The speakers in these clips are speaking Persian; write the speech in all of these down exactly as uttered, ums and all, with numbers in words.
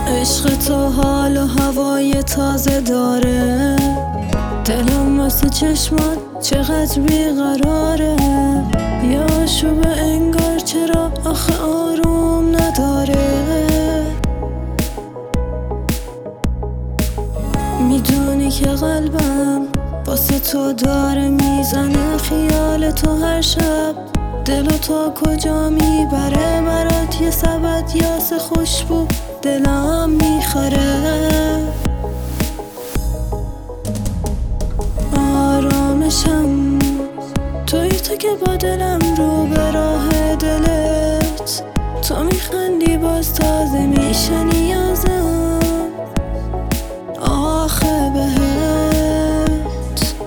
عشق تو حال و هوای تازه داره، دلم واسه چشمات چقدر بیقراره. یا آشوب انگار چرا آخه آروم نداره. میدونی که قلبم واسه تو داره میزنه خیال تو هر شب، دل و تا کجا میبره. برات یه سبد یاس خوشبو دلم میخوره. آرامشم توی تو که با دلم رو به راه دلت، تو میخندی باز تازه میشه نیازم آخه بهت.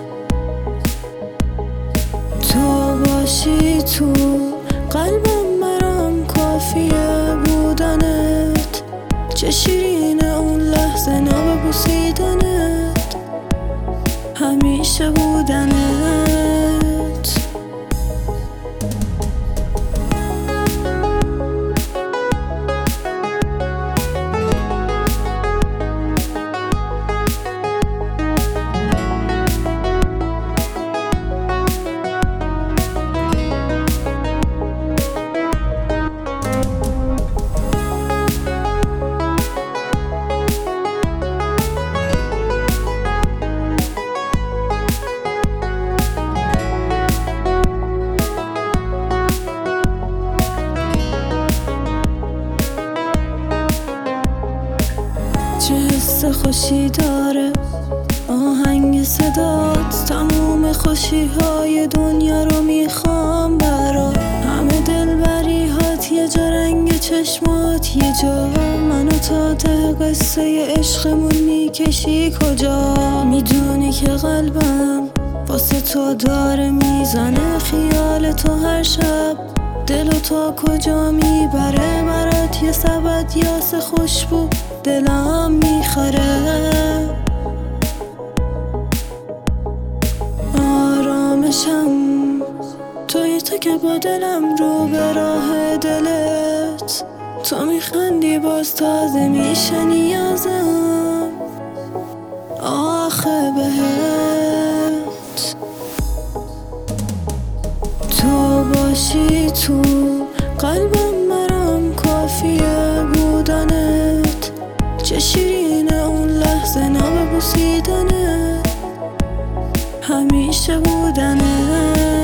تو باشی تو قلبم برام کافیه بودنت، چه شیرینه اون لحظه ناب بوسیدنت، همیشه بودنت. چه حس خوشی داره آهنگ صدات، تموم خوشی های دنیا رو میخوام برات. همه دلبری هات یه جا رنگ چشمات یه جا، منو تا ته قصه عشقمون میکشی کجا. میدونی که قلبم واسه تو داره میزنه خیال تو هر شب، دل و تا کجا میبره. برات یه سبد یاس خوشبو دلم میخوره. آرامشم توی تو که با دلم رو به راه دلت، تو میخندی باز تازه میشه نیازم آخه بهت. تو باشی تو قلبم برام کافیه بودنت، چه شیرینه اون لحظه ناب بوسیدنت، همیشه بودنت.